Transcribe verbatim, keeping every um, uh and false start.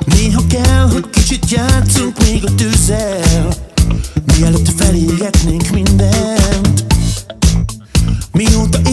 Néha kell, hogy kicsit játszunk még a tűzzel, mielőtt felégetnénk mindent. Mióta